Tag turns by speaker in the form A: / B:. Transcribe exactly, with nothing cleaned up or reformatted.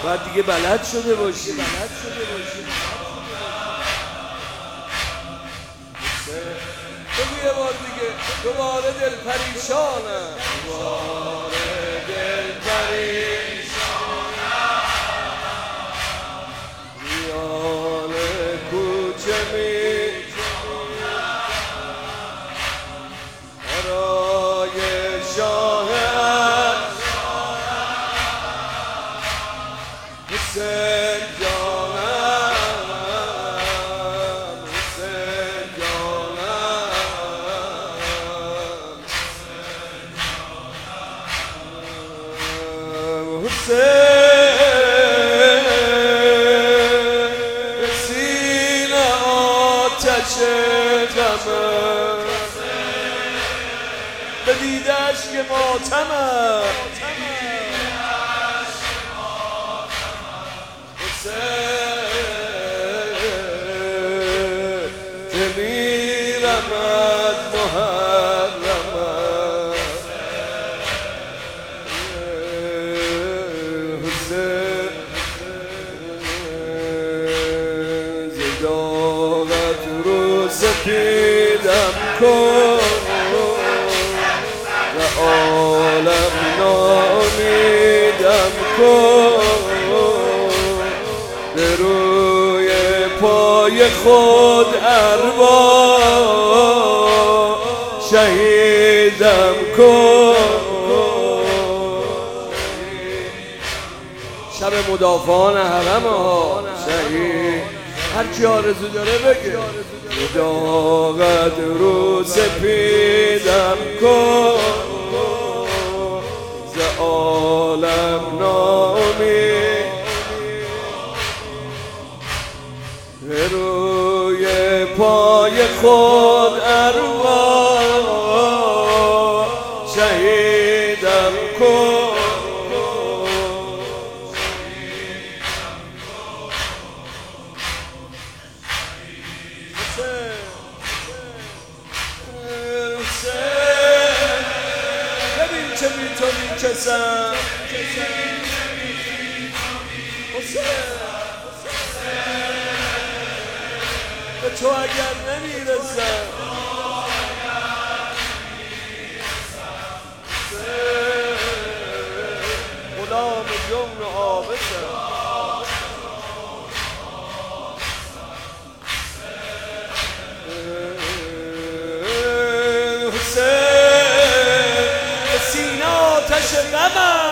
A: بعد دیگه بلد شده باشی بلد شده باشی بگو یه بار دیگه دوباره دل پریشانم دوباره دل پریشانم میان کوچه می برای شاه حسین جانم حسین جانم حسین سینه آتش غمم به دیدش که ماتمم میرمد محرمم حسین زداغت رو سپیدم کن و عالم نامیدم کن به روی پای خود ارواح شهیدم کن شب مدافعان حرم ها شهید هر کی آرزو داره بگه مداغت رو سپیدم کن ز عالم نامید به روی پای خود ارواح شهیدم کن ببین چه بی تو میکسم به تو اگر نمیرسم غلام جمع آبسم حسین سینه آتش غمم